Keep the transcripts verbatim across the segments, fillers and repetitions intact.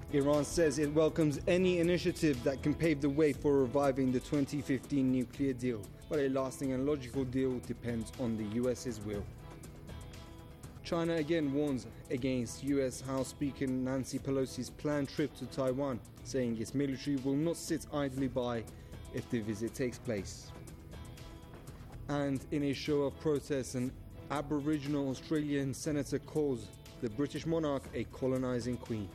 Iran says it welcomes any initiative that can pave the way for reviving the twenty fifteen nuclear deal, but a lasting and logical deal depends on the U S's will. China again warns against U S House Speaker Nancy Pelosi's planned trip to Taiwan, saying its military will not sit idly by if the visit takes place. And in a show of protest, an Aboriginal Australian senator calls the British monarch a colonising queen.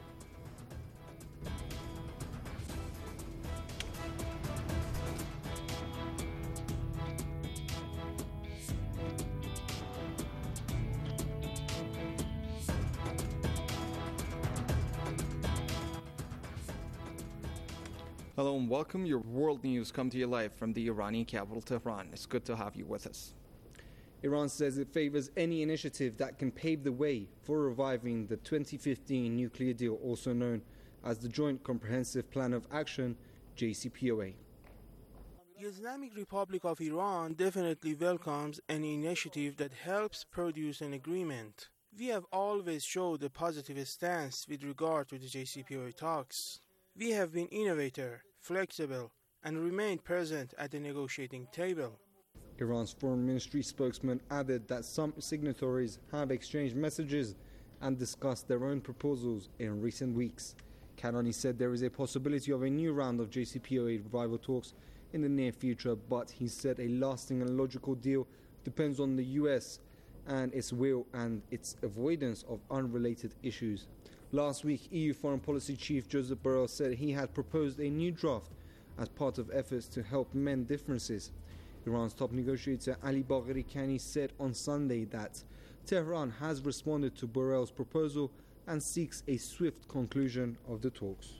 Hello and welcome. Your world news come to you live from the Iranian capital, Tehran. It's good to have you with us. Iran says it favors any initiative that can pave the way for reviving the twenty fifteen nuclear deal, also known as the Joint Comprehensive Plan of Action, J C P O A. The Islamic Republic of Iran definitely welcomes any initiative that helps produce an agreement. We have always showed a positive stance with regard to the J C P O A talks. We have been innovative, flexible, and remained present at the negotiating table. Iran's foreign ministry spokesman added that some signatories have exchanged messages and discussed their own proposals in recent weeks. Kanani said there is a possibility of a new round of J C P O A revival talks in the near future, but he said a lasting and logical deal depends on the U S and its will and its avoidance of unrelated issues. Last week, E U Foreign Policy Chief Joseph Borrell said he had proposed a new draft as part of efforts to help mend differences. Iran's top negotiator Ali Bagheri Kani said on Sunday that Tehran has responded to Borrell's proposal and seeks a swift conclusion of the talks.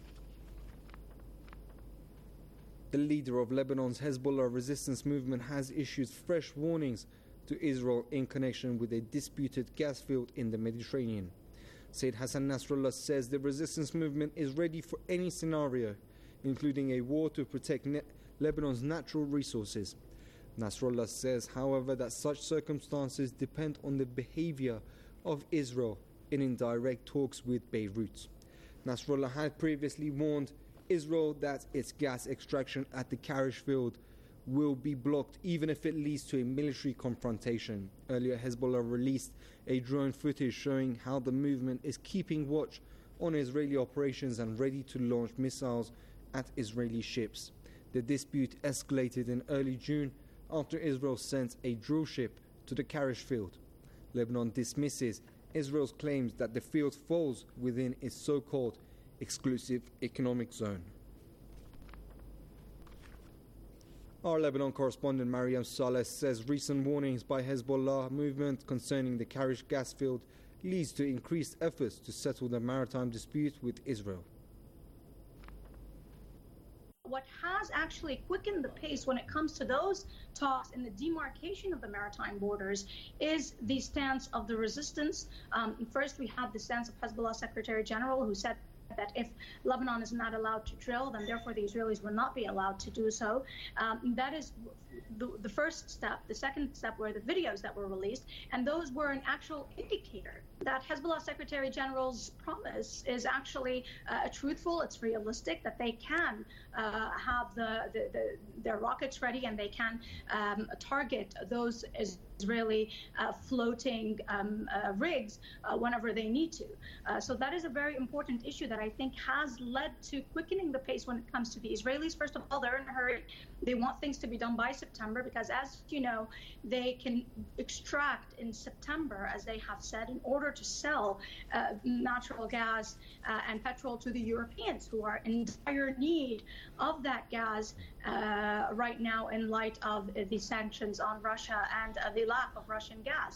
The leader of Lebanon's Hezbollah resistance movement has issued fresh warnings to Israel in connection with a disputed gas field in the Mediterranean. Sayyid Hassan Nasrallah says the resistance movement is ready for any scenario, including a war to protect ne- Lebanon's natural resources. Nasrallah says, however, that such circumstances depend on the behavior of Israel in indirect talks with Beirut. Nasrallah had previously warned Israel that its gas extraction at the Karish field will be blocked even if it leads to a military confrontation. Earlier, Hezbollah released a drone footage showing how the movement is keeping watch on Israeli operations and ready to launch missiles at Israeli ships. The dispute escalated in early June after Israel sent a drill ship to the Karish field. Lebanon dismisses Israel's claims that the field falls within its so-called exclusive economic zone. Our Lebanon correspondent Mariam Saleh says recent warnings by Hezbollah movement concerning the Karish gas field leads to increased efforts to settle the maritime dispute with Israel. What has actually quickened the pace when it comes to those talks and the demarcation of the maritime borders is the stance of the resistance. Um, first, we have the stance of Hezbollah Secretary General, who said that if Lebanon is not allowed to drill, then therefore the Israelis will not be allowed to do so. Um, that is the, the first step. The second step were the videos that were released, and those were an actual indicator that Hezbollah Secretary General's promise is actually uh, truthful, it's realistic, that they can uh, have the, the, the their rockets ready and they can um, target those Israeli uh, floating um, uh, rigs uh, whenever they need to. Uh, so that is a very important issue that I think has led to quickening the pace when it comes to the Israelis. First of all, they're in a hurry. They want things to be done by September because, as you know, they can extract in September, as they have said, in order to sell uh, natural gas uh, and petrol to the Europeans, who are in dire need of that gas uh, right now in light of uh, the sanctions on Russia and uh, the lack of Russian gas.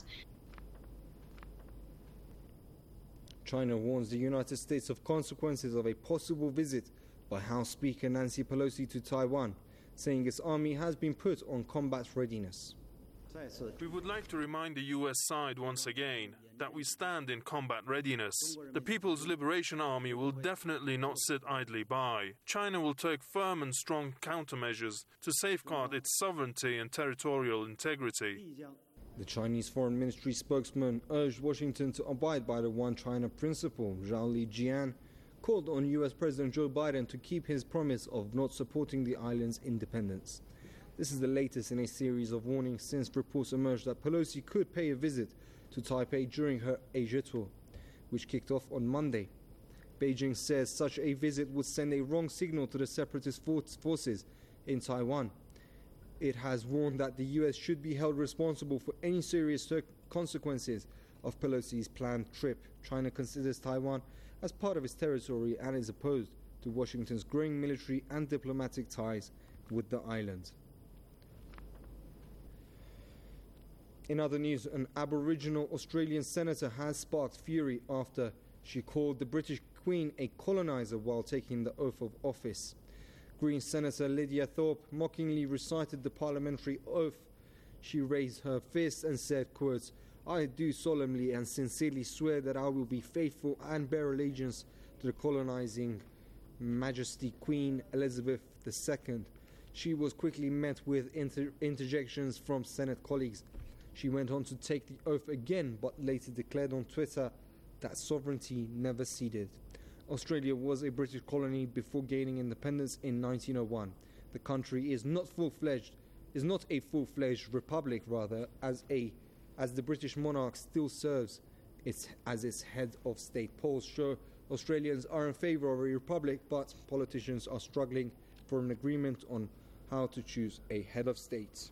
China warns the United States of consequences of a possible visit by House Speaker Nancy Pelosi to Taiwan, saying its army has been put on combat readiness. We would like to remind the U S side once again that we stand in combat readiness. The People's Liberation Army will definitely not sit idly by. China will take firm and strong countermeasures to safeguard its sovereignty and territorial integrity. The Chinese Foreign Ministry spokesman urged Washington to abide by the One China principle. Zhao Lijian called on U S President Joe Biden to keep his promise of not supporting the island's independence. This is the latest in a series of warnings since reports emerged that Pelosi could pay a visit to Taipei during her Asia tour, which kicked off on Monday. Beijing says such a visit would send a wrong signal to the separatist forces in Taiwan. It has warned that the U S should be held responsible for any serious consequences of Pelosi's planned trip. China considers Taiwan as part of its territory and is opposed to Washington's growing military and diplomatic ties with the island. In other news, an Aboriginal Australian senator has sparked fury after she called the British Queen a colonizer while taking the oath of office. Green Senator Lydia Thorpe mockingly recited the parliamentary oath. She raised her fist and said, quote, "I do solemnly and sincerely swear that I will be faithful and bear allegiance to the colonizing Majesty Queen Elizabeth the Second. She was quickly met with inter- interjections from Senate colleagues. She went on to take the oath again, but later declared on Twitter that sovereignty never ceded. Australia was a British colony before gaining independence in nineteen oh one. The country is not full-fledged, is not a full-fledged republic, rather, as a as the British monarch still serves its as its head of state. Polls show Australians are in favour of a republic, but politicians are struggling for an agreement on how to choose a head of state.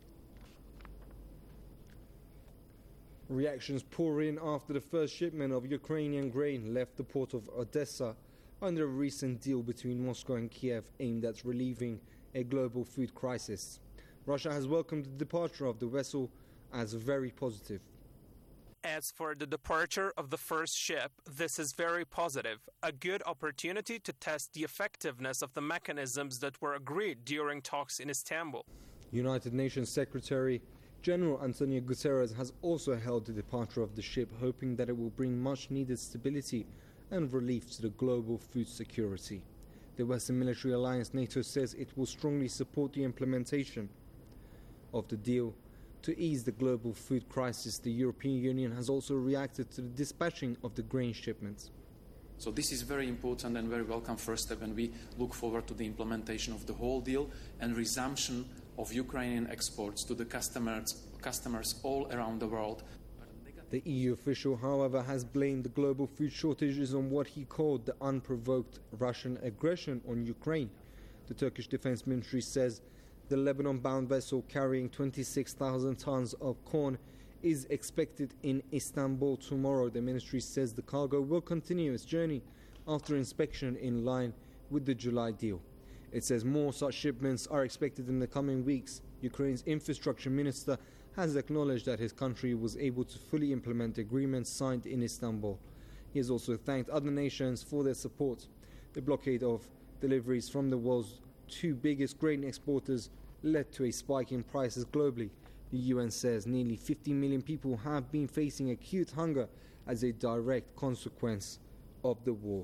Reactions pour in after the first shipment of Ukrainian grain left the port of Odessa under a recent deal between Moscow and Kiev aimed at relieving a global food crisis. Russia has welcomed the departure of the vessel as very positive. As for the departure of the first ship, this is very positive, a good opportunity to test the effectiveness of the mechanisms that were agreed during talks in Istanbul. United Nations Secretary General Antonio Guterres has also hailed the departure of the ship, hoping that it will bring much-needed stability and relief to the global food security. The Western military alliance NATO says it will strongly support the implementation of the deal to ease the global food crisis. The European Union has also reacted to the dispatching of the grain shipments. So this is very important and very welcome first step, and we look forward to the implementation of the whole deal and resumption of Ukrainian exports to the customers, customers all around the world. The E U official, however, has blamed the global food shortages on what he called the unprovoked Russian aggression on Ukraine. The Turkish Defense Ministry says the Lebanon-bound vessel carrying twenty-six thousand tons of corn is expected in Istanbul tomorrow. The ministry says the cargo will continue its journey after inspection in line with the July deal. It says more such shipments are expected in the coming weeks. Ukraine's infrastructure minister has acknowledged that his country was able to fully implement agreements signed in Istanbul. He has also thanked other nations for their support. The blockade of deliveries from the world's two biggest grain exporters led to a spike in prices globally. The U N says nearly fifty million people have been facing acute hunger as a direct consequence of the war.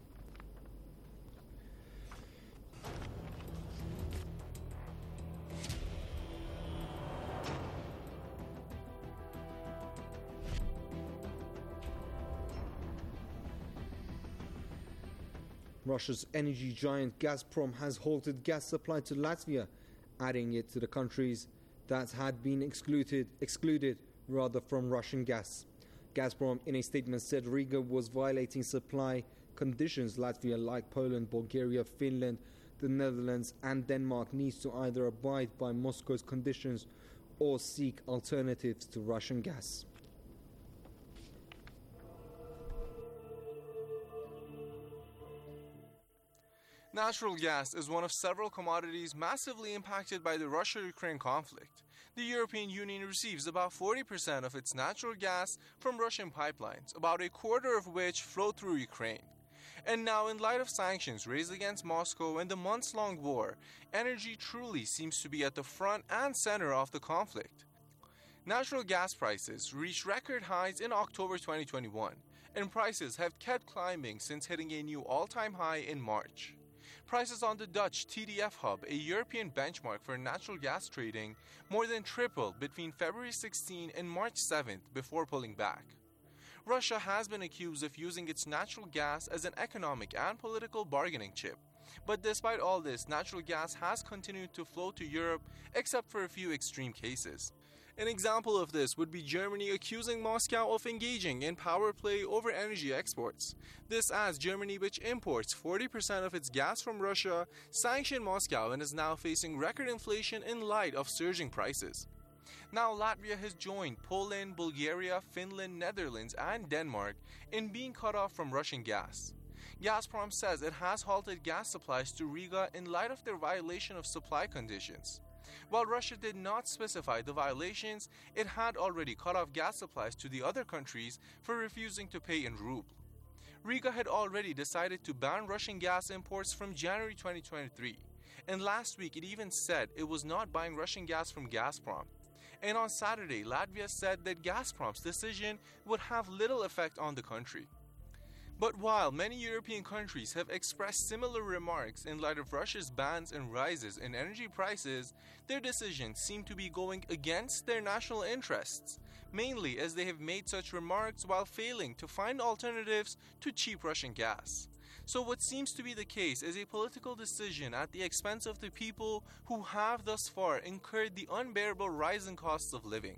Russia's energy giant Gazprom has halted gas supply to Latvia, adding it to the countries that had been excluded, excluded rather from Russian gas. Gazprom, in a statement, said Riga was violating supply conditions. Latvia, like Poland, Bulgaria, Finland, the Netherlands and Denmark, needs to either abide by Moscow's conditions or seek alternatives to Russian gas. Natural gas is one of several commodities massively impacted by the Russia-Ukraine conflict. The European Union receives about forty percent of its natural gas from Russian pipelines, about a quarter of which flow through Ukraine. And now, in light of sanctions raised against Moscow and the months-long war, energy truly seems to be at the front and center of the conflict. Natural gas prices reached record highs in October twenty twenty-one, and prices have kept climbing since hitting a new all-time high in March. Prices on the Dutch T D F hub, a European benchmark for natural gas trading, more than tripled between February sixteenth and March seventh before pulling back. Russia has been accused of using its natural gas as an economic and political bargaining chip. But despite all this, natural gas has continued to flow to Europe, except for a few extreme cases. An example of this would be Germany accusing Moscow of engaging in power play over energy exports. This as Germany, which imports forty percent of its gas from Russia, sanctioned Moscow and is now facing record inflation in light of surging prices. Now Latvia has joined Poland, Bulgaria, Finland, Netherlands and Denmark in being cut off from Russian gas. Gazprom says it has halted gas supplies to Riga in light of their violation of supply conditions. While Russia did not specify the violations, it had already cut off gas supplies to the other countries for refusing to pay in ruble. Riga had already decided to ban Russian gas imports from January twenty twenty-three, and last week it even said it was not buying Russian gas from Gazprom. And on Saturday, Latvia said that Gazprom's decision would have little effect on the country. But while many European countries have expressed similar remarks in light of Russia's bans and rises in energy prices, their decisions seem to be going against their national interests, mainly as they have made such remarks while failing to find alternatives to cheap Russian gas. So what seems to be the case is a political decision at the expense of the people who have thus far incurred the unbearable rising costs of living.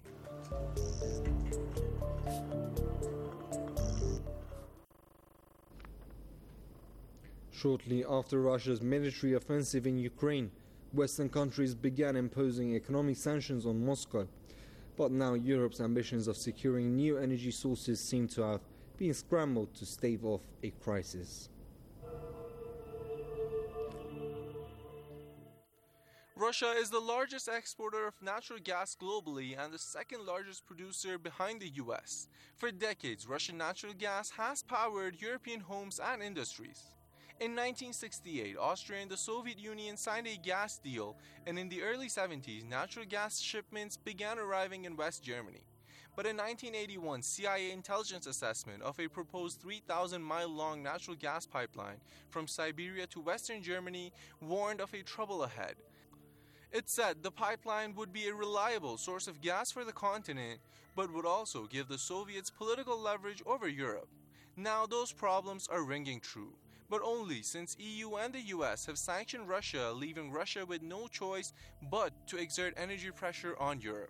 Shortly after Russia's military offensive in Ukraine, Western countries began imposing economic sanctions on Moscow. But now Europe's ambitions of securing new energy sources seem to have been scrambled to stave off a crisis. Russia is the largest exporter of natural gas globally and the second largest producer behind the U S. For decades, Russian natural gas has powered European homes and industries. In nineteen sixty-eight, Austria and the Soviet Union signed a gas deal, and in the early seventies, natural gas shipments began arriving in West Germany. But in nineteen eighty-one, C I A intelligence assessment of a proposed three thousand mile long natural gas pipeline from Siberia to Western Germany warned of a trouble ahead. It said the pipeline would be a reliable source of gas for the continent, but would also give the Soviets political leverage over Europe. Now those problems are ringing true, but only since E U and the U S have sanctioned Russia, leaving Russia with no choice but to exert energy pressure on Europe.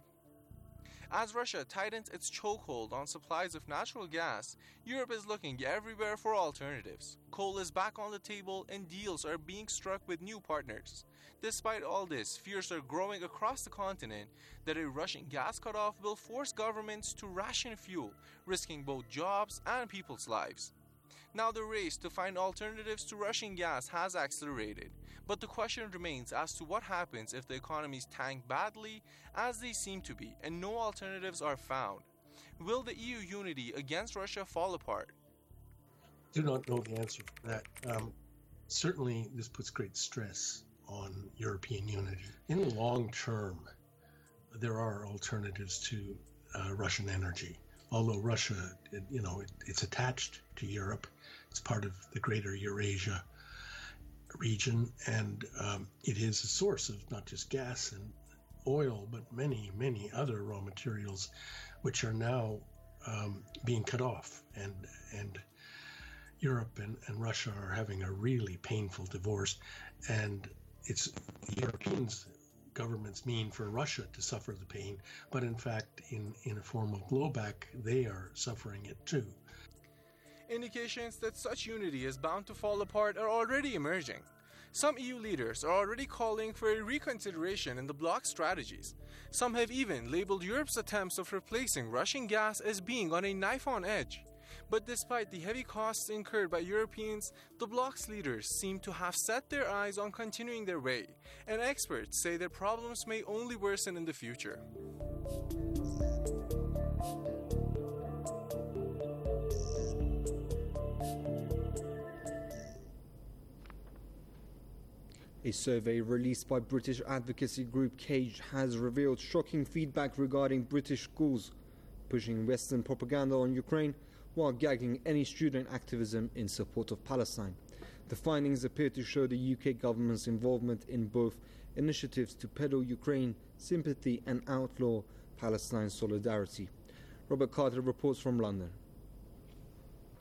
As Russia tightens its chokehold on supplies of natural gas, Europe is looking everywhere for alternatives. Coal is back on the table and deals are being struck with new partners. Despite all this, fears are growing across the continent that a Russian gas cutoff will force governments to ration fuel, risking both jobs and people's lives. Now the race to find alternatives to Russian gas has accelerated, but the question remains as to what happens if the economies tank badly, as they seem to be, and no alternatives are found. Will the E U unity against Russia fall apart? I do not know the answer to that. Um, certainly this puts great stress on European unity. In the long term, there are alternatives to uh, Russian energy. Although Russia, you know, it, it's attached to Europe, it's part of the greater Eurasia region, and um, it is a source of not just gas and oil, but many, many other raw materials, which are now um, being cut off. And and Europe and, and Russia are having a really painful divorce, and it's Europeans. Governments mean for Russia to suffer the pain, but in fact, in, in a form of blowback, they are suffering it too. Indications that such unity is bound to fall apart are already emerging. Some E U leaders are already calling for a reconsideration in the bloc's strategies. Some have even labeled Europe's attempts of replacing Russian gas as being on a knife on edge. But despite the heavy costs incurred by Europeans, the bloc's leaders seem to have set their eyes on continuing their way, and experts say that problems may only worsen in the future. A survey released by British advocacy group CAGE has revealed shocking feedback regarding British schools pushing Western propaganda on Ukraine while gagging any student activism in support of Palestine. The findings appear to show the U K government's involvement in both initiatives to peddle Ukraine sympathy and outlaw Palestine solidarity. Robert Carter reports from London.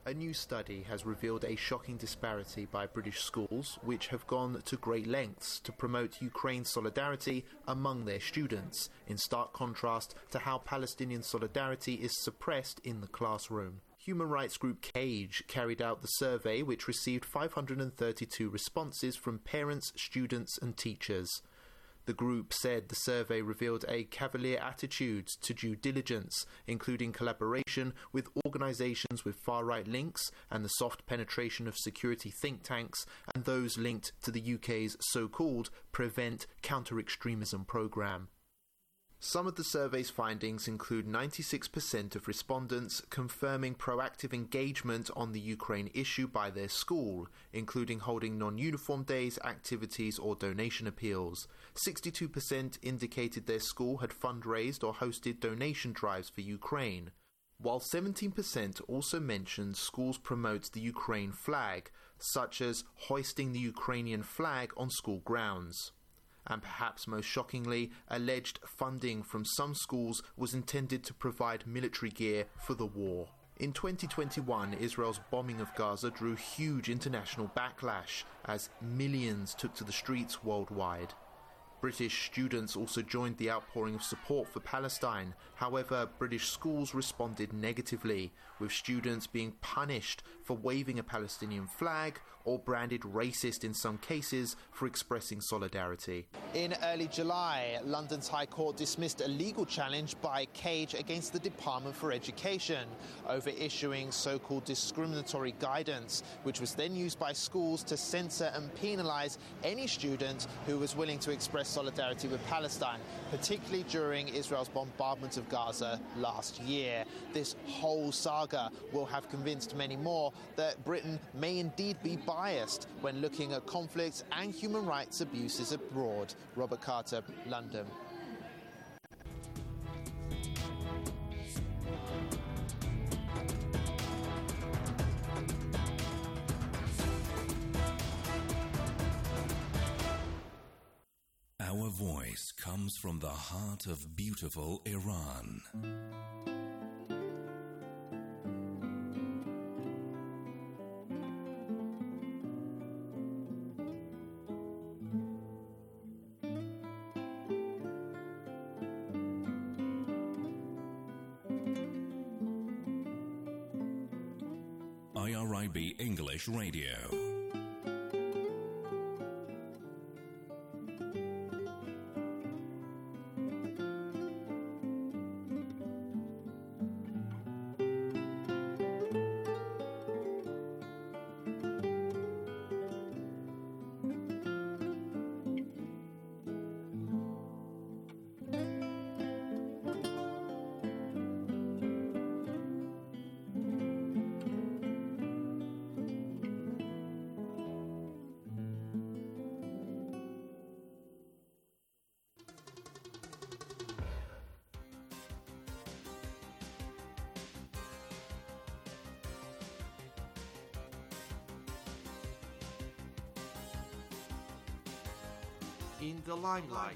A new study has revealed a shocking disparity by British schools, which have gone to great lengths to promote Ukraine solidarity among their students, in stark contrast to how Palestinian solidarity is suppressed in the classroom. Human rights group CAGE carried out the survey, which received five hundred thirty-two responses from parents, students and teachers. The group said the survey revealed a cavalier attitude to due diligence, including collaboration with organisations with far-right links and the soft penetration of security think tanks and those linked to the U K's so-called Prevent Counter-Extremism programme. Some of the survey's findings include ninety-six percent of respondents confirming proactive engagement on the Ukraine issue by their school, including holding non-uniform days, activities or donation appeals. sixty-two percent indicated their school had fundraised or hosted donation drives for Ukraine, while seventeen percent also mentioned schools promote the Ukraine flag, such as hoisting the Ukrainian flag on school grounds. And perhaps most shockingly, alleged funding from some schools was intended to provide military gear for the war. In twenty twenty-one, Israel's bombing of Gaza drew huge international backlash as millions took to the streets worldwide. British students also joined the outpouring of support for Palestine. However, British schools responded negatively, with students being punished for waving a Palestinian flag or branded racist in some cases for expressing solidarity. In early July, London's High Court dismissed a legal challenge by CAGE against the Department for Education over issuing so-called discriminatory guidance, which was then used by schools to censor and penalise any student who was willing to express solidarity with Palestine, particularly during Israel's bombardment of Gaza last year. This whole saga will have convinced many more that Britain may indeed be biased when looking at conflicts and human rights abuses abroad. Robert Carter, London. Our voice comes from the heart of beautiful Iran. I R I B English Radio. In the limelight.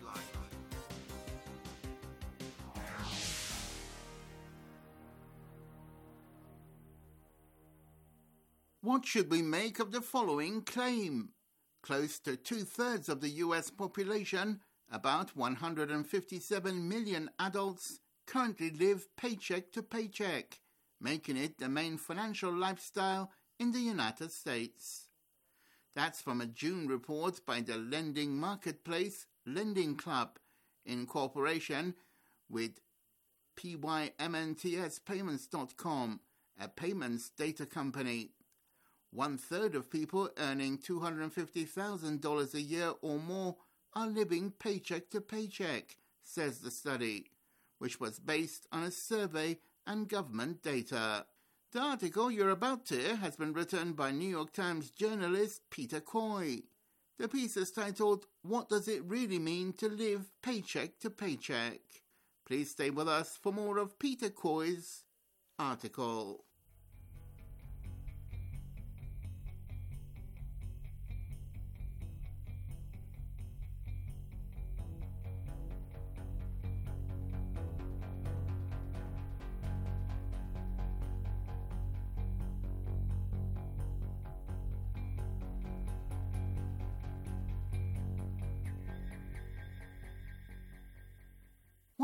What should we make of the following claim? Close to two-thirds of the U S population, about one hundred fifty-seven million adults, currently live paycheck to paycheck, making it the main financial lifestyle in the United States. That's from a June report by the lending marketplace Lending Club in cooperation with P Y M N T S Payments dot com, a payments data company. One-third of people earning two hundred fifty thousand dollars a year or more are living paycheck to paycheck, says the study, which was based on a survey and government data. The article you're about to hear has been written by New York Times journalist Peter Coy. The piece is titled, What Does It Really Mean to Live Paycheck to Paycheck? Please stay with us for more of Peter Coy's article.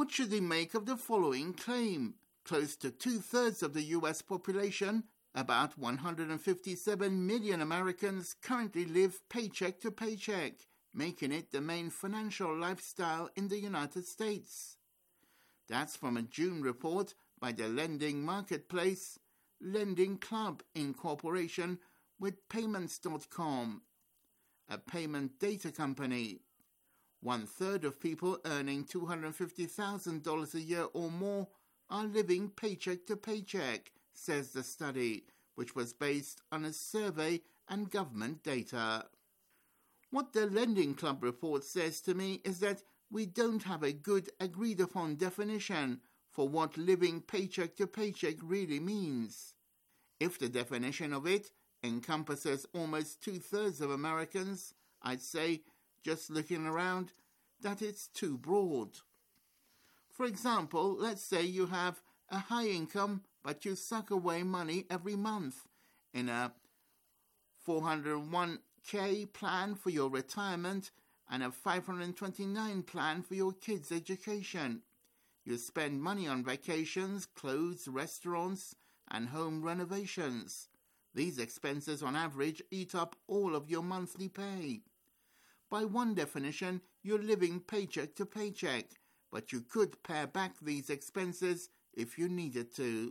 What should he make of the following claim? Close to two-thirds of the U S population, about one hundred fifty-seven million Americans, currently live paycheck to paycheck, making it the main financial lifestyle in the United States. That's from a June report by the lending marketplace Lending Club Incorporation with Payments dot com, a payment data company. One-third of people earning two hundred fifty thousand dollars a year or more are living paycheck to paycheck, says the study, which was based on a survey and government data. What the Lending Club report says to me is that we don't have a good agreed-upon definition for what living paycheck to paycheck really means. If the definition of it encompasses almost two-thirds of Americans, I'd say, just looking around, that it's too broad. For example, let's say you have a high income, but you suck away money every month in a four hundred one k plan for your retirement and a five hundred twenty-nine plan for your kids' education. You spend money on vacations, clothes, restaurants, and home renovations. These expenses on average eat up all of your monthly pay. By one definition, you're living paycheck to paycheck, but you could pare back these expenses if you needed to.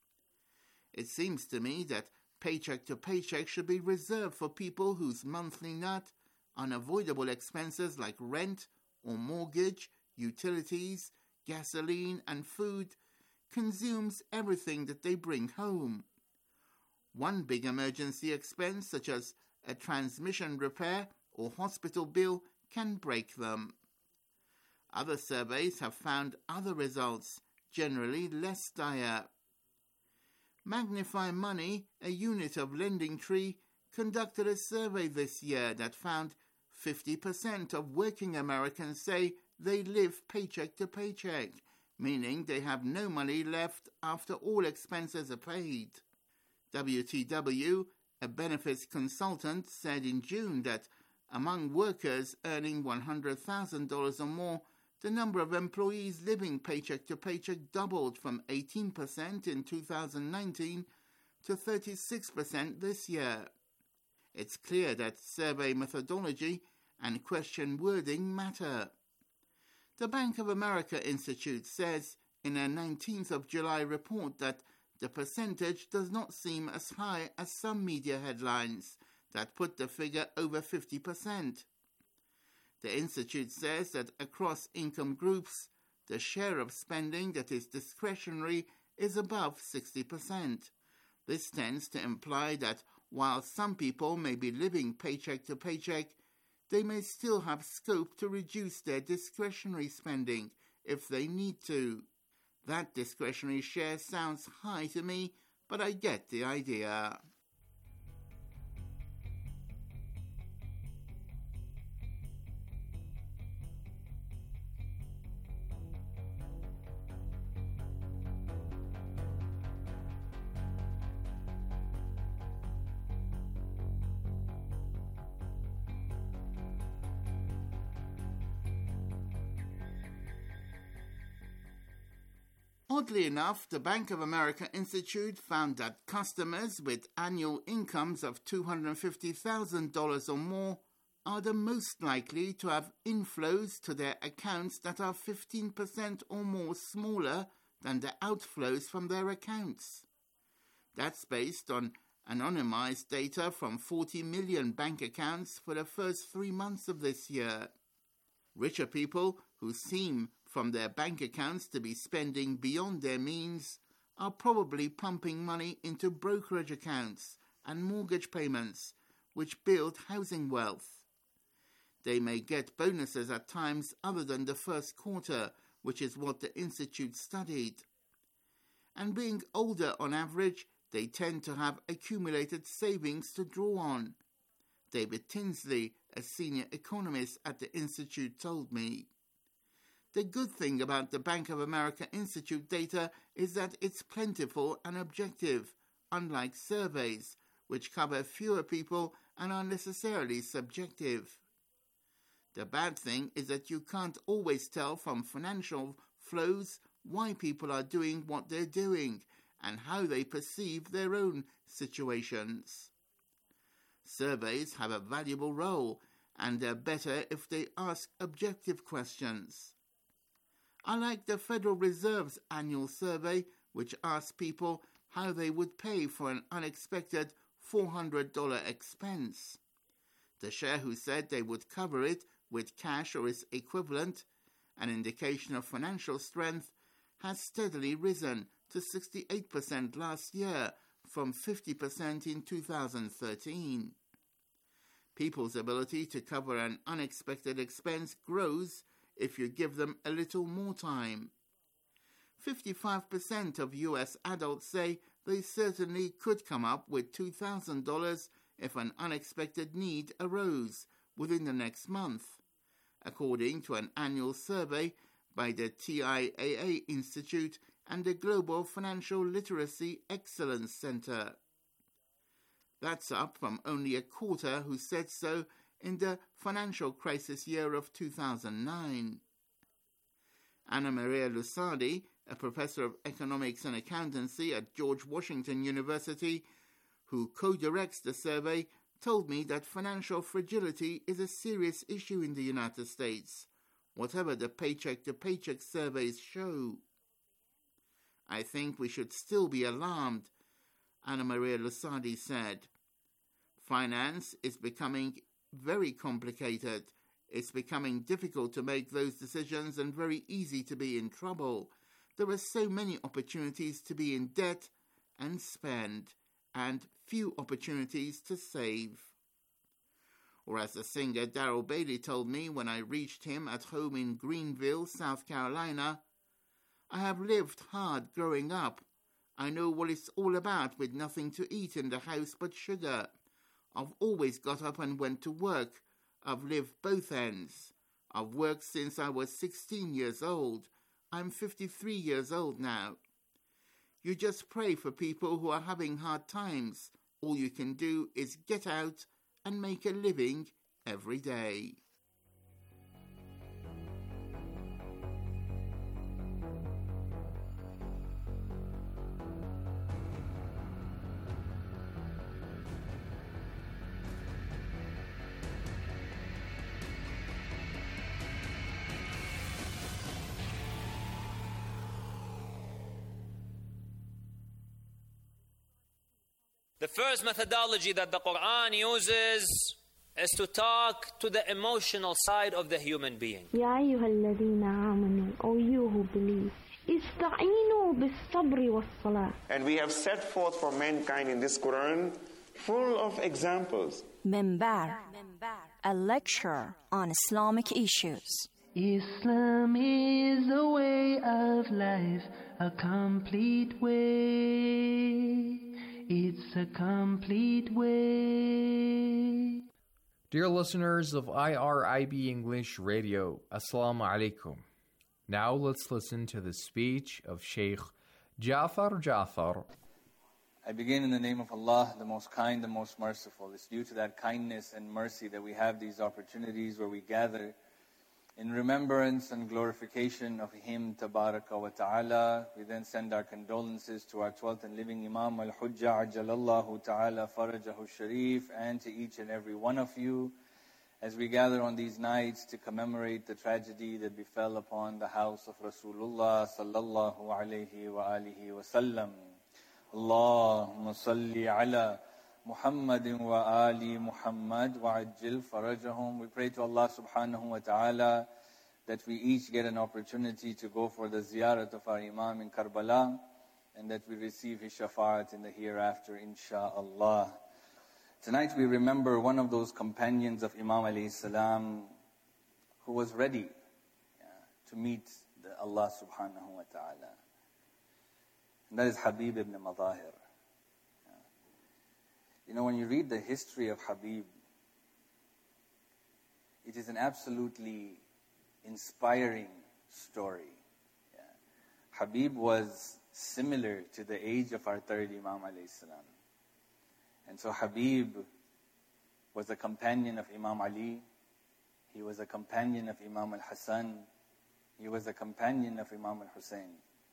It seems to me that paycheck to paycheck should be reserved for people whose monthly net, unavoidable expenses like rent or mortgage, utilities, gasoline and food consumes everything that they bring home. One big emergency expense, such as a transmission repair or hospital bill, can break them. Other surveys have found other results, generally less dire. Magnify Money, a unit of LendingTree, conducted a survey this year that found fifty percent of working Americans say they live paycheck to paycheck, meaning they have no money left after all expenses are paid. W T W, a benefits consultant, said in June that among workers earning one hundred thousand dollars or more, the number of employees living paycheck to paycheck doubled from eighteen percent in two thousand nineteen to thirty-six percent this year. It's clear that survey methodology and question wording matter. The Bank of America Institute says in a nineteenth of July report that the percentage does not seem as high as some media headlines that put the figure over fifty percent. The Institute says that across income groups, the share of spending that is discretionary is above sixty percent. This tends to imply that while some people may be living paycheck to paycheck, they may still have scope to reduce their discretionary spending if they need to. That discretionary share sounds high to me, but I get the idea. Oddly enough, the Bank of America Institute found that customers with annual incomes of two hundred fifty thousand dollars or more are the most likely to have inflows to their accounts that are fifteen percent or more smaller than the outflows from their accounts. That's based on anonymized data from forty million bank accounts for the first three months of this year. Richer people who seem from their bank accounts to be spending beyond their means are probably pumping money into brokerage accounts and mortgage payments, which build housing wealth. They may get bonuses at times other than the first quarter, which is what the Institute studied. And being older on average, they tend to have accumulated savings to draw on. David Tinsley, a senior economist at the Institute, told me. The good thing about the Bank of America Institute data is that it's plentiful and objective, unlike surveys, which cover fewer people and are necessarily subjective. The bad thing is that you can't always tell from financial flows why people are doing what they're doing and how they perceive their own situations. Surveys have a valuable role, and they're better if they ask objective questions. I like the Federal Reserve's annual survey, which asks people how they would pay for an unexpected four hundred dollars expense. The share who said they would cover it with cash or its equivalent, an indication of financial strength, has steadily risen to sixty-eight percent last year from fifty percent in two thousand thirteen. People's ability to cover an unexpected expense grows if you give them a little more time. fifty-five percent of U S adults say they certainly could come up with two thousand dollars if an unexpected need arose within the next month, according to an annual survey by the T I A A Institute and the Global Financial Literacy Excellence Center. That's up from only a quarter who said so in the financial crisis year of two thousand nine. Anna Maria Lusardi, a professor of economics and accountancy at George Washington University, who co-directs the survey, told me that financial fragility is a serious issue in the United States, whatever the paycheck-to-paycheck surveys show. I think we should still be alarmed, Anna Maria Lusardi said. Finance is becoming very complicated. It's becoming difficult to make those decisions and very easy to be in trouble. There are so many opportunities to be in debt and spend, and few opportunities to save. Or as the singer Darryl Bailey told me when I reached him at home in Greenville, South Carolina, I have lived hard growing up. I know what it's all about with nothing to eat in the house but sugar. I've always got up and went to work. I've lived both ends. I've worked since I was sixteen years old. I'm fifty-three years old now. You just pray for people who are having hard times. All you can do is get out and make a living every day. The first methodology that the Quran uses is to talk to the emotional side of the human being. يا أيها الذين آمنوا, O you who believe, استعينوا بالصبر والصلاة. And we have set forth for mankind in this Quran full of examples. Minbar, a lecture on Islamic issues. Islam is a way of life, a complete way. It's a complete way. Dear listeners of I R I B English Radio, Assalamu alaikum. Now let's listen to the speech of Sheikh Jafar Jafar. I begin in the name of Allah, the most kind, the most merciful. It's due to that kindness and mercy that we have these opportunities where we gather in remembrance and glorification of Him, Tabaraka wa Ta'ala. We then send our condolences to our twelfth and living Imam Al-Hujjah, Ajalallahu Ta'ala, Farajahu Sharif, and to each and every one of you as we gather on these nights to commemorate the tragedy that befell upon the house of Rasulullah Sallallahu Alaihi Wa Alihi Wa Sallam. Allahumma salli ala Muhammadin wa ali Muhammad wa ajil farajahum. We pray to Allah subhanahu wa ta'ala that we each get an opportunity to go for the ziyarat of our Imam in Karbala and that we receive his shafa'at in the hereafter, insha'Allah. Tonight we remember one of those companions of Imam alayhi salam who was ready yeah, to meet the Allah subhanahu wa ta'ala. And that is Habib ibn Madahir. You know, when you read the history of Habib, it is an absolutely inspiring story. Yeah. Habib was similar to the age of our third Imam alayhi salam. And so Habib was a companion of Imam Ali. He was a companion of Imam al-Hasan. He was a companion of Imam al-Hussein.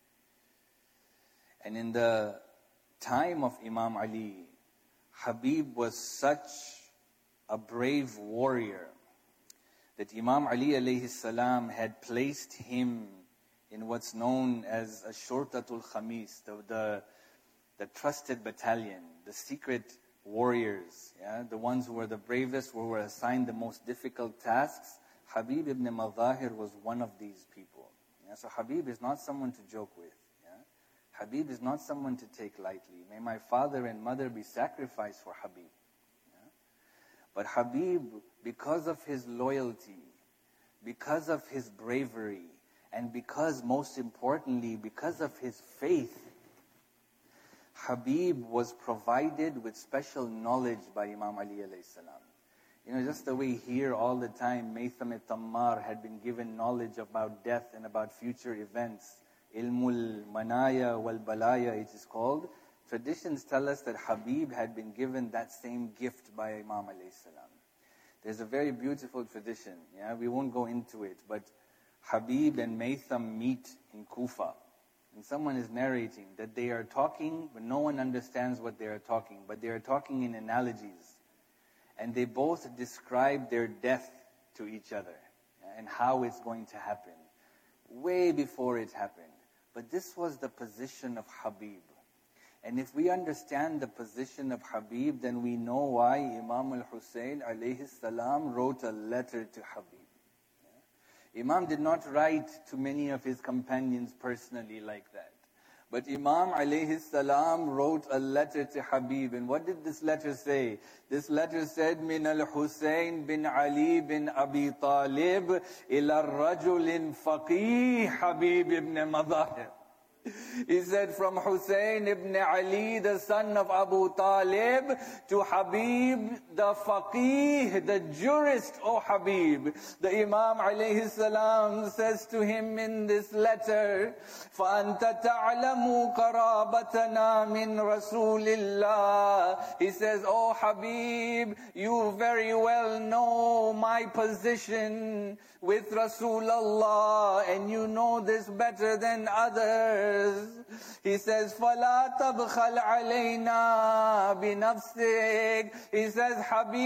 And in the time of Imam Ali, Habib was such a brave warrior that Imam Ali alayhi salam had placed him in what's known as a Shurtatul Khamis, the, the, the trusted battalion, the secret warriors, yeah, the ones who were the bravest, who were assigned the most difficult tasks. Habib ibn Madahir was one of these people. Yeah? So Habib is not someone to joke with. Yeah? Habib is not someone to take lightly. May my father and mother be sacrificed for Habib. Yeah? But Habib, because of his loyalty, because of his bravery, and because, most importantly, because of his faith, Habib was provided with special knowledge by Imam Ali alayhi salam. You know, just the way here all the time, Maytham al-Tammar had been given knowledge about death and about future events. Ilmul Manaya wal Balaya, it is called. Traditions tell us that Habib had been given that same gift by Imam alayhi salam. There's a very beautiful tradition, yeah, we won't go into it, but Habib and Maytham meet in Kufa. And someone is narrating that they are talking, but no one understands what they are talking, but they are talking in analogies. And they both describe their death to each other and how it's going to happen, way before it happened. But this was the position of Habib. And if we understand the position of Habib, then we know why Imam al-Hussein alayhi salam wrote a letter to Habib. Imam did not write to many of his companions personally like that. But Imam alayhi salam wrote a letter to Habib. And what did this letter say? This letter said, Min al-Husayn bin Ali bin Abi Talib ila rajulin faqih Habib ibn Madahir. He said, from Hussein ibn Ali, the son of Abu Talib, to Habib, the faqih, the jurist, O Habib. The Imam alayhi salam says to him in this letter, فَأَنْتَ تَعْلَمُ قَرَابَتَنَا مِنْ رَسُولِ اللَّهِ. He says, O Habib, you very well know my position with Rasulullah, and you know this better than others. He says, فَلَا تَبْخَلْ عَلَيْنَا بِنَفْسِكَ. He says,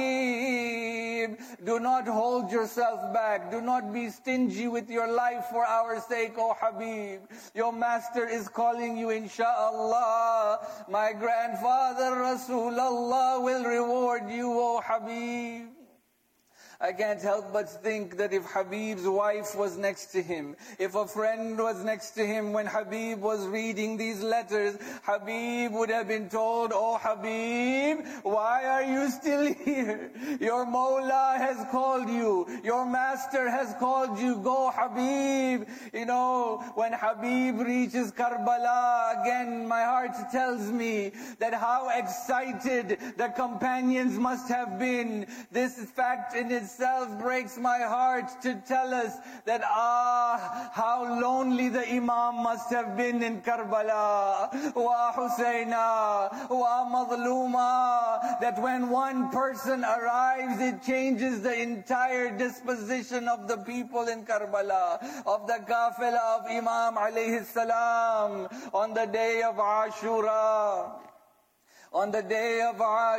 Habib, do not hold yourself back. Do not be stingy with your life for our sake, O Habib. Your master is calling you, insha'Allah. My grandfather, Rasulullah, will reward you, O Habib. I can't help but think that if Habib's wife was next to him, if a friend was next to him when Habib was reading these letters, Habib would have been told, Oh Habib, why are you still here? Your Mawla has called you. Your master has called you. Go Habib. You know, when Habib reaches Karbala, again my heart tells me that how excited the companions must have been. This fact in itself itself breaks my heart to tell us that ah, how lonely the Imam must have been in Karbala. Wa Husayna, wa Madluma, that when one person arrives, it changes the entire disposition of the people in Karbala, of the Qafila of Imam alayhi salam, on the day of Ashura. On the day of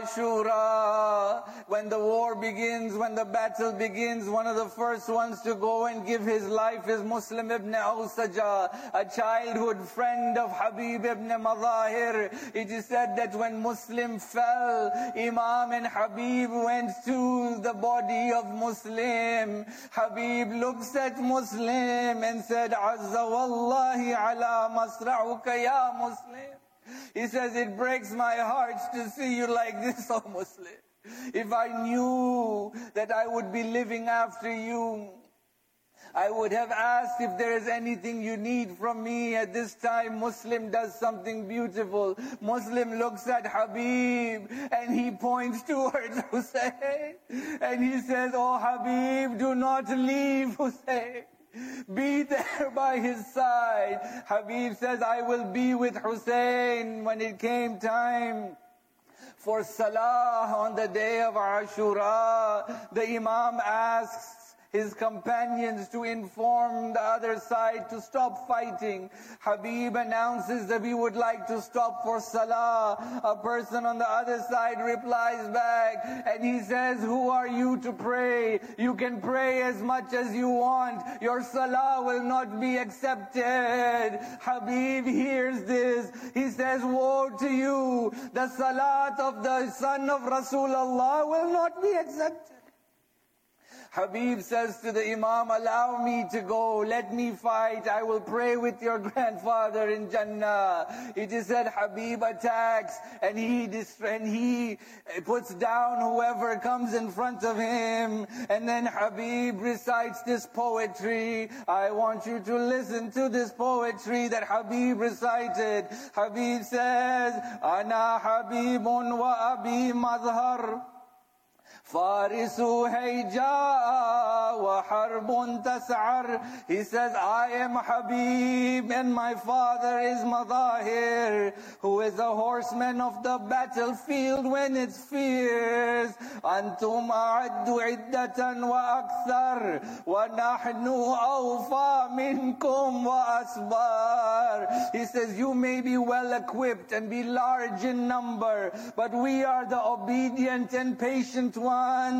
Ashura, when the war begins, when the battle begins, one of the first ones to go and give his life is Muslim ibn Awsaja, a childhood friend of Habib ibn Madahir. It is said that when Muslim fell, Imam and Habib went to the body of Muslim. Habib looks at Muslim and said, Azza wallahi ala masra'uka ya Muslim. He says, it breaks my heart to see you like this, O Muslim. If I knew that I would be living after you, I would have asked if there is anything you need from me. At this time, Muslim does something beautiful. Muslim looks at Habib and he points towards Hussein. And he says, Oh Habib, do not leave Hussein. Be there by his side. Habib says, I will be with Hussein. When it came time for Salah on the day of Ashura, the Imam asks his companions to inform the other side to stop fighting. Habib announces that he would like to stop for salah. A person on the other side replies back and he says, who are you to pray? You can pray as much as you want. Your salah will not be accepted. Habib hears this. He says, woe to you. The salat of the son of Rasulullah will not be accepted. Habib says to the Imam, allow me to go, let me fight, I will pray with your grandfather in Jannah. It is said Habib attacks and he, and he puts down whoever comes in front of him. And then Habib recites this poetry. I want you to listen to this poetry that Habib recited. Habib says, Ana Habibun wa abi madhar. Farisu hayja wa harbun tas'ar. He says, I am Habib and my father is Madahir, who is a horseman of the battlefield when it's fierce. Antum a'addu iddatan wa akthar wa nahnu awfa minkum wa asbar. He says, you may be well equipped and be large in number, but we are the obedient and patient ones.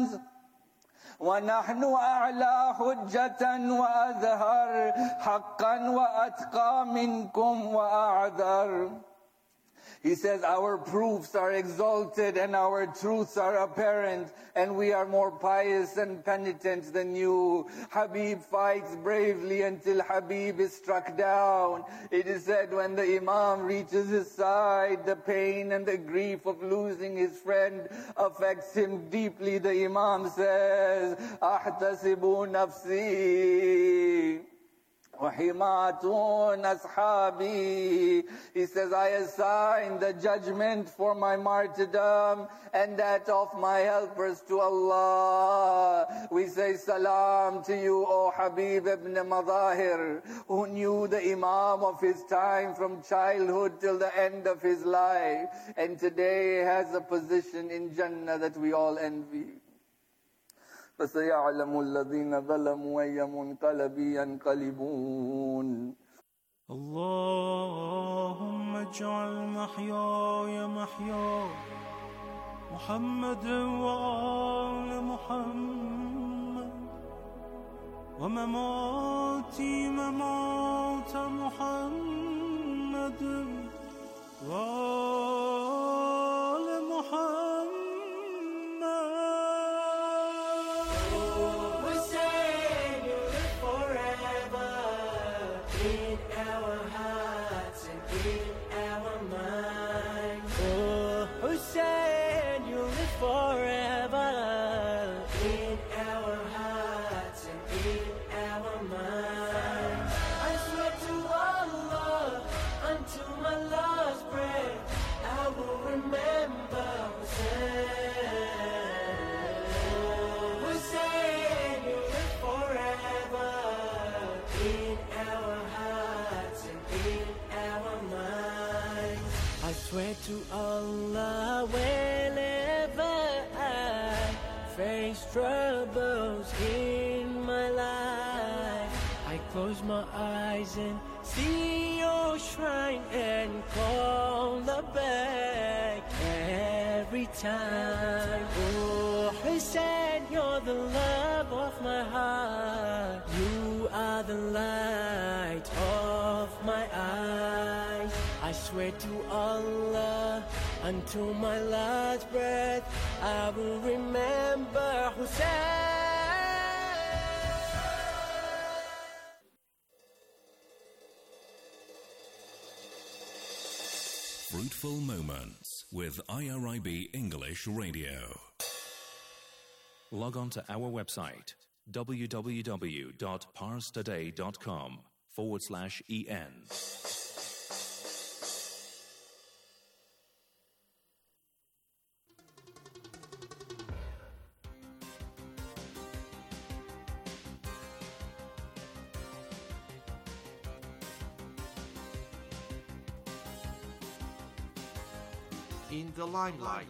وَنَحْنُ أَعْلَى حُجَّةً وَأَظْهَرُ حَقًّا وَأَتْقَى مِنْكُمْ وَأَعْذَرُ. He says, our proofs are exalted and our truths are apparent, and we are more pious and penitent than you. Habib fights bravely until Habib is struck down. It is said when the Imam reaches his side, the pain and the grief of losing his friend affects him deeply. The Imam says, أَحْتَسِبُ نَفْسِي وَحِمَاتُونَ أَصْحَابِي. He says, I assign the judgment for my martyrdom and that of my helpers to Allah. We say salam to you, O Habib ibn Madahir, who knew the Imam of his time from childhood till the end of his life, and today has a position in Jannah that we all envy. فَسَيَعْلَمُ الَّذِينَ ظَلَمُوا أَيَّ مُنْقَلَبٍ يَنْقَلِبُونَ اللهم اجعل محياي محيا محمد وآل محمد ومماتي ممات محمد وآل محمد. Swear to Allah, whenever I face troubles in my life, I close my eyes and see your shrine and call the back every time. Oh Hussein, you're the love of my heart. You are the light of my eyes. I swear to Allah, until my last breath, I will remember Hussein. Fruitful Moments with I R I B English Radio. Log on to our website, www.parstoday.com forward slash en. In the limelight.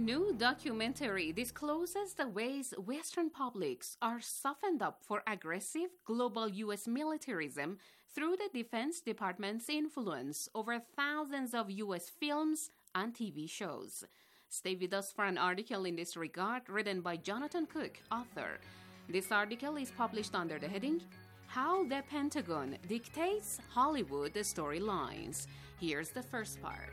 new documentary discloses the ways Western publics are softened up for aggressive global U S militarism through the Defense Department's influence over thousands of U S films and T V shows. Stay with us for an article in this regard written by Jonathan Cook, author. This article is published under the heading, How the Pentagon Dictates Hollywood Storylines. Here's the first part.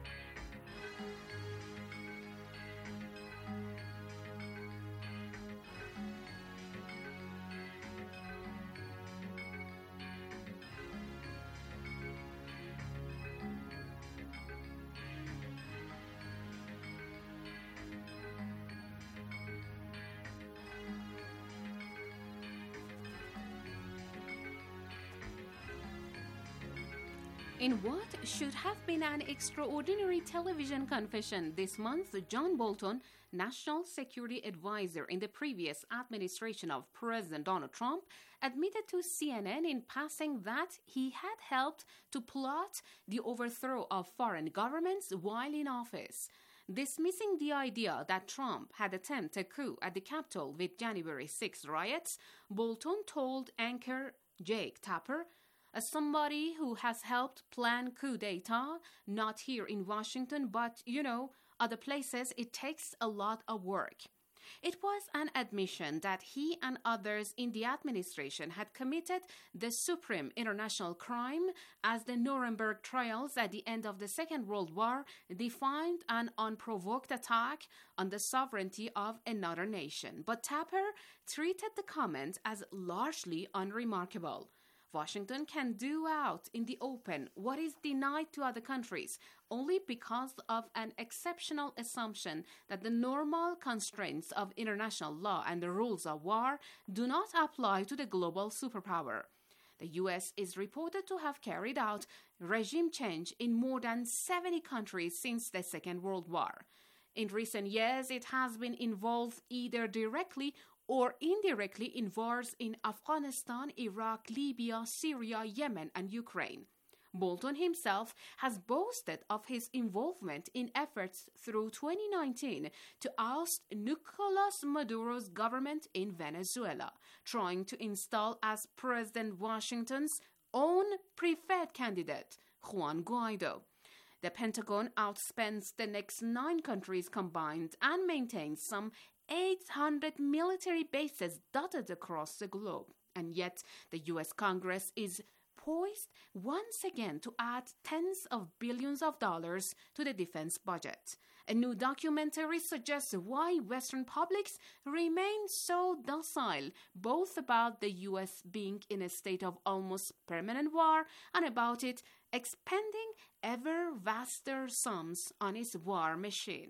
In what should have been an extraordinary television confession this month, John Bolton, National Security Advisor in the previous administration of President Donald Trump, admitted to C N N in passing that he had helped to plot the overthrow of foreign governments while in office. Dismissing the idea that Trump had attempted a coup at the Capitol with January sixth riots, Bolton told anchor Jake Tapper, as somebody who has helped plan coup d'etat, not here in Washington, but, you know, other places, it takes a lot of work. It was an admission that he and others in the administration had committed the supreme international crime as the Nuremberg trials at the end of the Second World War defined an unprovoked attack on the sovereignty of another nation. But Tapper treated the comment as largely unremarkable. Washington can do out in the open what is denied to other countries only because of an exceptional assumption that the normal constraints of international law and the rules of war do not apply to the global superpower. The U S is reported to have carried out regime change in more than seventy countries since the Second World War. In recent years, it has been involved either directly or indirectly in wars in Afghanistan, Iraq, Libya, Syria, Yemen, and Ukraine. Bolton himself has boasted of his involvement in efforts through twenty nineteen to oust Nicolas Maduro's government in Venezuela, trying to install as President Washington's own preferred candidate, Juan Guaido. The Pentagon outspends the next nine countries combined and maintains some eight hundred military bases dotted across the globe. And yet, the U S Congress is poised once again to add tens of billions of dollars to the defense budget. A new documentary suggests why Western publics remain so docile, both about the U S being in a state of almost permanent war and about it expending ever vaster sums on its war machine.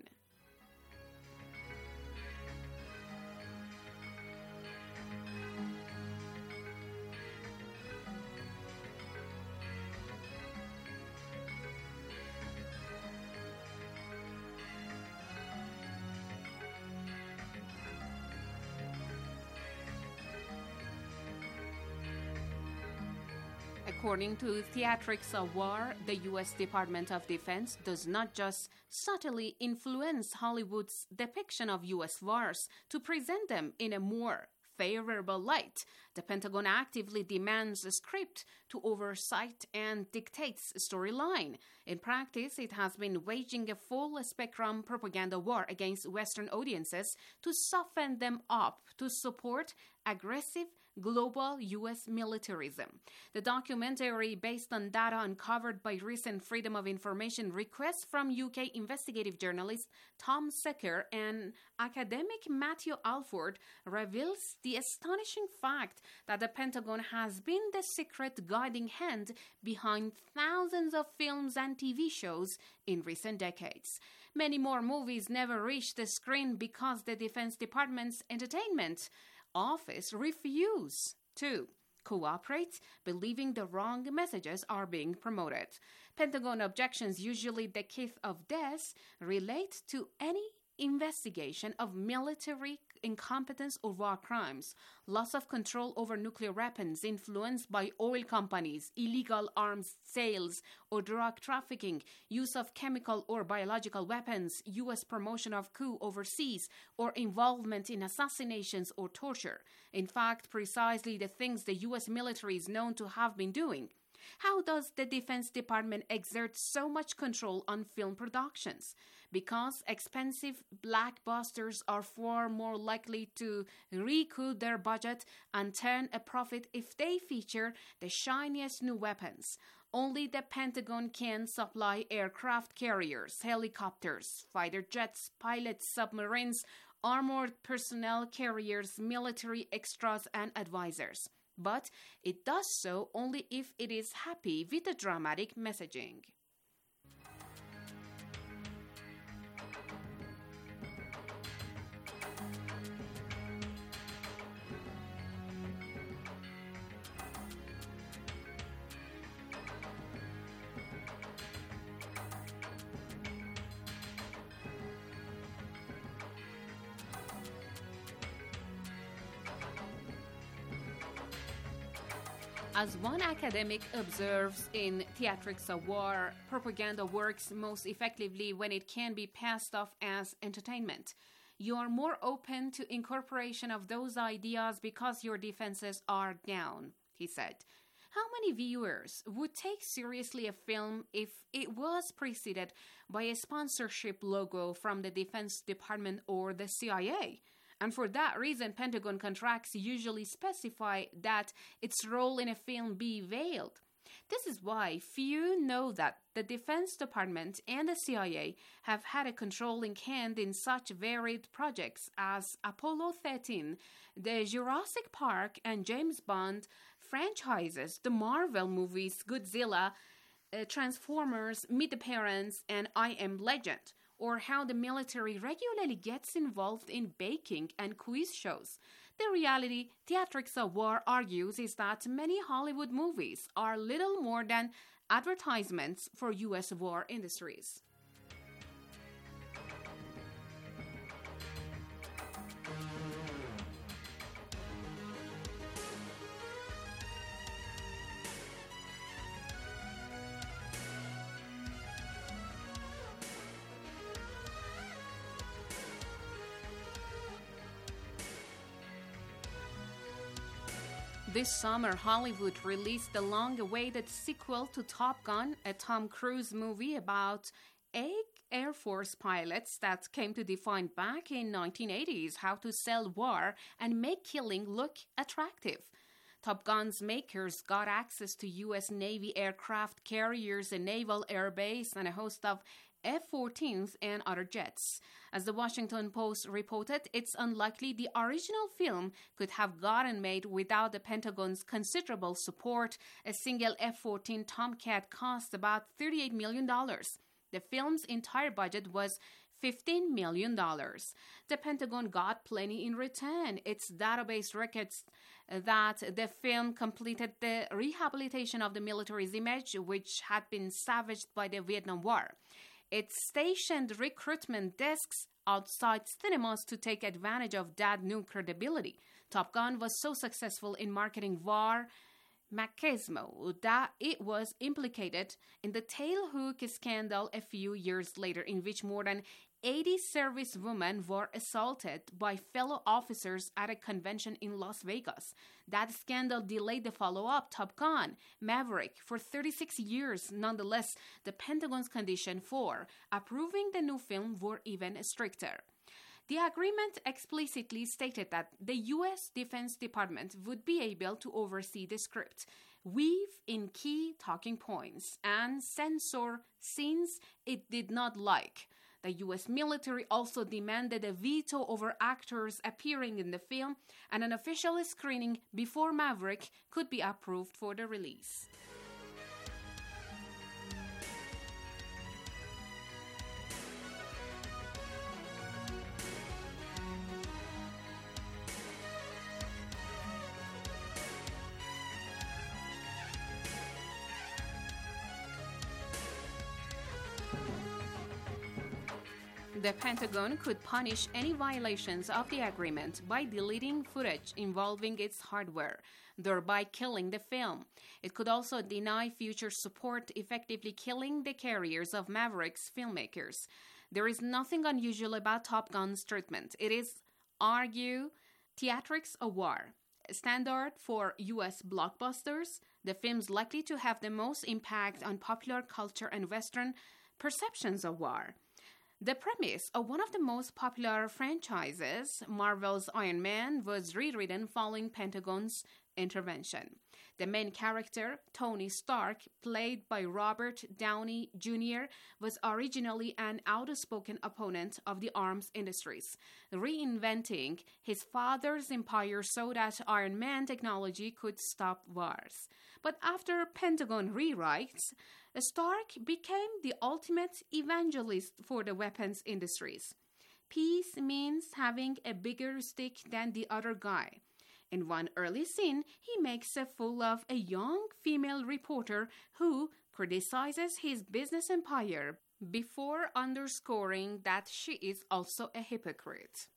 According to Theatrics of War, the U S Department of Defense does not just subtly influence Hollywood's depiction of U S wars to present them in a more favorable light. The Pentagon actively demands a script to oversight and dictates a storyline. In practice, it has been waging a full-spectrum propaganda war against Western audiences to soften them up to support aggressive global U S militarism. The documentary, based on data uncovered by recent Freedom of Information requests from U K investigative journalist Tom Secker and academic Matthew Alford, reveals the astonishing fact that the Pentagon has been the secret guiding hand behind thousands of films and T V shows in recent decades. Many more movies never reach the screen because the Defense Department's entertainment office refuse to cooperate, believing the wrong messages are being promoted. Pentagon objections, usually the kiss of death, relate to any investigation of military incompetence or war crimes, loss of control over nuclear weapons influenced by oil companies, illegal arms sales or drug trafficking, use of chemical or biological weapons, U S promotion of coup overseas, or involvement in assassinations or torture. In fact, precisely the things the U S military is known to have been doing. How does the Defense Department exert so much control on film productions? Because expensive blockbusters are far more likely to recoup their budget and turn a profit if they feature the shiniest new weapons. Only the Pentagon can supply aircraft carriers, helicopters, fighter jets, pilots, submarines, armored personnel carriers, military extras, and advisors. But it does so only if it is happy with the dramatic messaging. As one academic observes in Theatrics of War, propaganda works most effectively when it can be passed off as entertainment. You are more open to incorporation of those ideas because your defenses are down, he said. How many viewers would take seriously a film if it was preceded by a sponsorship logo from the Defense Department or the C I A? And for that reason, Pentagon contracts usually specify that its role in a film be veiled. This is why few know that the Defense Department and the C I A have had a controlling hand in such varied projects as Apollo thirteen, the Jurassic Park and James Bond franchises, the Marvel movies Godzilla, uh, Transformers, Meet the Parents, and I Am Legend, or how the military regularly gets involved in baking and quiz shows. The reality, Theatrics of War argues, is that many Hollywood movies are little more than advertisements for U S war industries. This summer, Hollywood released the long-awaited sequel to Top Gun, a Tom Cruise movie about eight Air Force pilots that came to define back in nineteen eighties how to sell war and make killing look attractive. Top Gun's makers got access to U S Navy aircraft carriers, a naval airbase, and a host of F fourteens and other jets. As the Washington Post reported, it's unlikely the original film could have gotten made without the Pentagon's considerable support. A single F fourteen Tomcat cost about thirty-eight million dollars. The film's entire budget was fifteen million dollars. The Pentagon got plenty in return. Its database records that the film completed the rehabilitation of the military's image, which had been savaged by the Vietnam War. It stationed recruitment desks outside cinemas to take advantage of that new credibility. Top Gun was so successful in marketing war machismo that it was implicated in the Tailhook scandal a few years later, in which more than eighty servicewomen were assaulted by fellow officers at a convention in Las Vegas. That scandal delayed the follow-up, Top Gun, Maverick, for thirty-six years. Nonetheless, the Pentagon's condition for approving the new film were even stricter. The agreement explicitly stated that the U S Defense Department would be able to oversee the script, weave in key talking points, and censor scenes it did not like. The U S military also demanded a veto over actors appearing in the film, and an official screening before Maverick could be approved for the release. The Pentagon could punish any violations of the agreement by deleting footage involving its hardware, thereby killing the film. It could also deny future support, effectively killing the careers of Maverick's filmmakers. There is nothing unusual about Top Gun's treatment. It is, argue, theatrics of war. Standard for U S blockbusters, the films likely to have the most impact on popular culture and Western perceptions of war. The premise of one of the most popular franchises, Marvel's Iron Man, was rewritten following Pentagon's intervention. The main character, Tony Stark, played by Robert Downey Junior, was originally an outspoken opponent of the arms industries, reinventing his father's empire so that Iron Man technology could stop wars. But after Pentagon rewrites, Stark became the ultimate evangelist for the weapons industries. Peace means having a bigger stick than the other guy. In one early scene, he makes a fool of a young female reporter who criticizes his business empire before underscoring that she is also a hypocrite.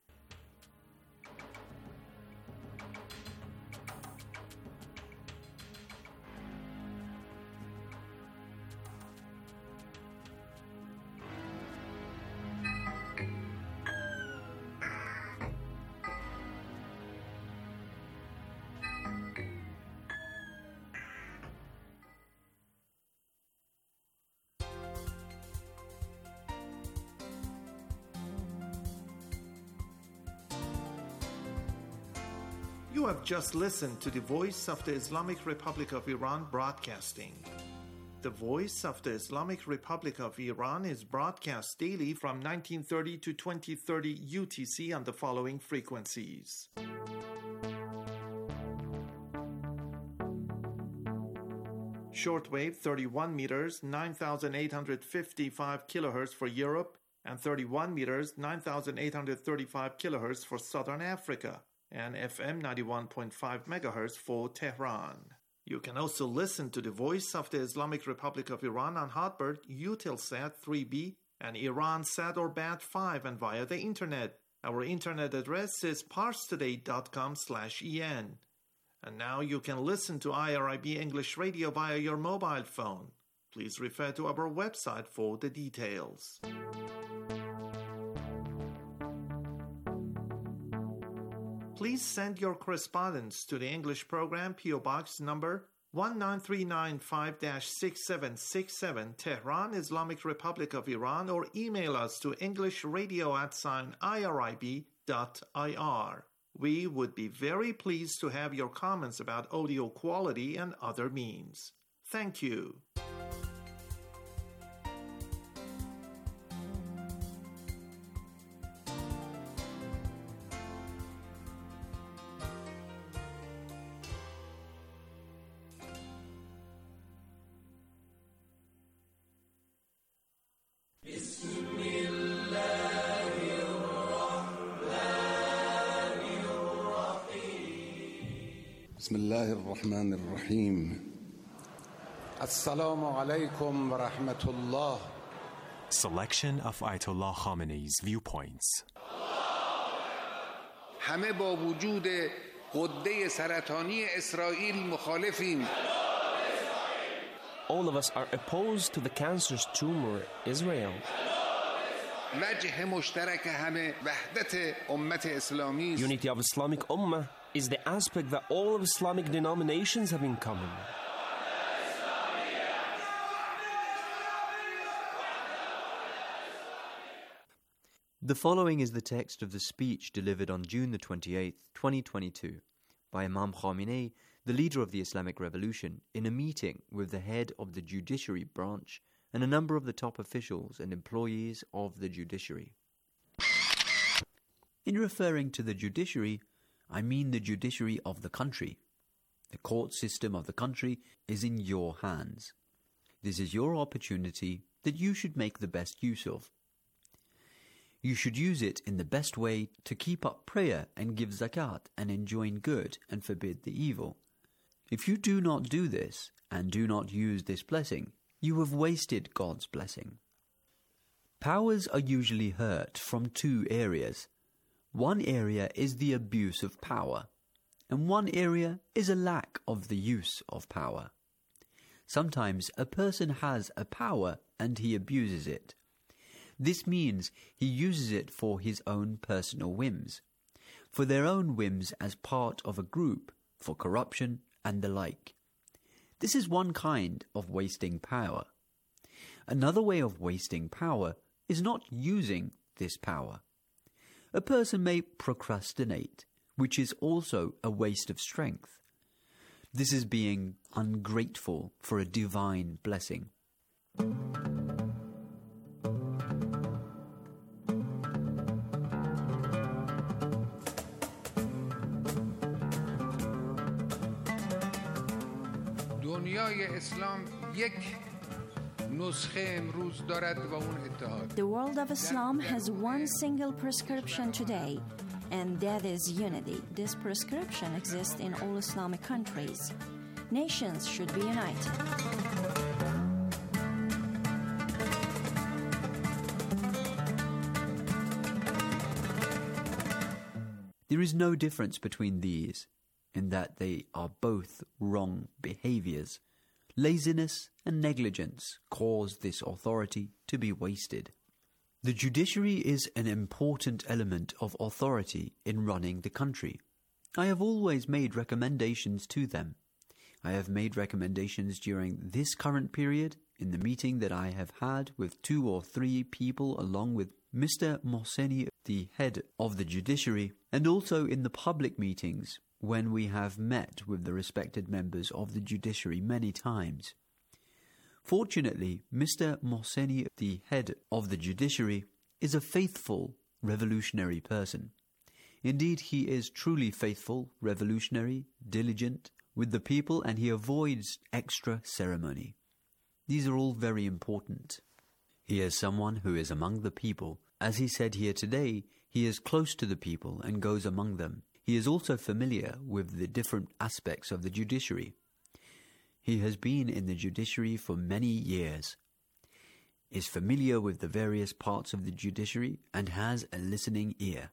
You have just listened to the Voice of the Islamic Republic of Iran broadcasting. The Voice of the Islamic Republic of Iran is broadcast daily from nineteen thirty to twenty thirty U T C on the following frequencies. Shortwave thirty-one meters, nine thousand eight hundred fifty-five kilohertz for Europe, and thirty-one meters, nine thousand eight hundred thirty-five kilohertz for Southern Africa, and F M ninety-one point five megahertz for Tehran. You can also listen to the Voice of the Islamic Republic of Iran on Hotbird, Eutelsat three B, and Iransat or Bat five, and via the internet. Our internet address is parstoday dot com slash en. And now you can listen to I R I B English Radio via your mobile phone. Please refer to our website for the details. Please send your correspondence to the English program, P O Box number one nine three nine five dash six seven six seven, Tehran, Islamic Republic of Iran, or email us to englishradio at sign irib dot ir. We would be very pleased to have your comments about audio quality and other means. Thank you. بسم الله الرحمن الرحيم السلام عليكم ورحمة الله. Selection of Ayatollah Khamenei's viewpoints. همه با وجود غده سرطانی اسرائیل مخالفیم. All of us are opposed to the cancerous tumor Israel. وجه مشترک همه وحدت امت اسلامی است. Unity of Islamic Ummah is the aspect that all of Islamic denominations have in common. The following is the text of the speech delivered on June the twenty-eighth, twenty twenty-two, by Imam Khamenei, the leader of the Islamic Revolution, in a meeting with the head of the judiciary branch and a number of the top officials and employees of the judiciary. In referring to the judiciary, I mean the judiciary of the country. The court system of the country is in your hands. This is your opportunity that you should make the best use of. You should use it in the best way to keep up prayer and give zakat and enjoin good and forbid the evil. If you do not do this and do not use this blessing, you have wasted God's blessing. Powers are usually hurt from two areas. One area is the abuse of power, and one area is a lack of the use of power. Sometimes a person has a power and he abuses it. This means he uses it for his own personal whims, for their own whims as part of a group, for corruption and the like. This is one kind of wasting power. Another way of wasting power is not using this power. A person may procrastinate, which is also a waste of strength. This is being ungrateful for a divine blessing. دنیای اسلام یک نسخه امروز دارد و اون اتحاد. The world of Islam has one single prescription today, and that is unity. This prescription exists in all Islamic countries. Nations should be united. There is no difference between these, in that they are both wrong behaviors. Laziness and negligence cause this authority to be wasted. The judiciary is an important element of authority in running the country. I have always made recommendations to them. I have made recommendations during this current period, in the meeting that I have had with two or three people along with Mister Mohseni, the head of the judiciary, and also in the public meetings when we have met with the respected members of the judiciary many times. Fortunately, Mister Mohseni, the head of the judiciary, is a faithful, revolutionary person. Indeed, he is truly faithful, revolutionary, diligent with the people, and he avoids extra ceremony. These are all very important. He is someone who is among the people. As he said here today, he is close to the people and goes among them. He is also familiar with the different aspects of the judiciary. He has been in the judiciary for many years, is familiar with the various parts of the judiciary, and has a listening ear.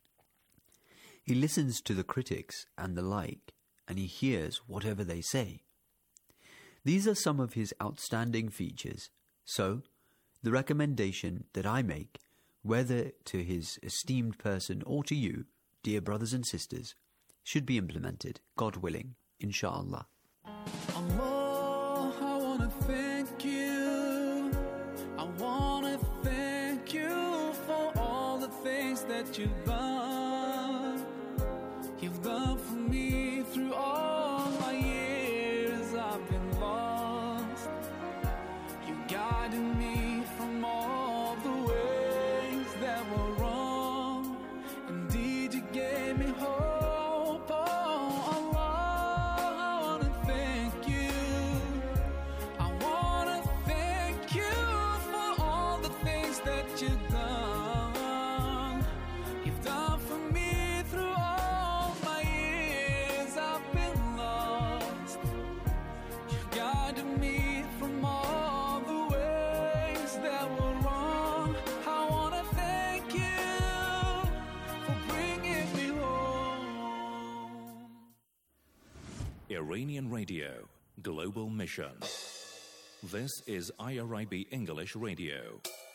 He listens to the critics and the like, and he hears whatever they say. These are some of his outstanding features. So, the recommendation that I make, whether to his esteemed person or to you, dear brothers and sisters, should be implemented, God willing, inshallah. Allah, I want to thank you. I want to thank you for all the things that you've done. You've done for me through all my years I've been lost. You guided me from all the ways that were wrong. Indeed, you gave me hope. Oh, Allah, I want to thank you. I want to thank you for all the things that you've done. You've done for me through all my years I've been lost. You guided me from all the ways that were wrong. I want to thank you for bringing me home. Iranian Radio, Global Mission. This is I R I B English Radio.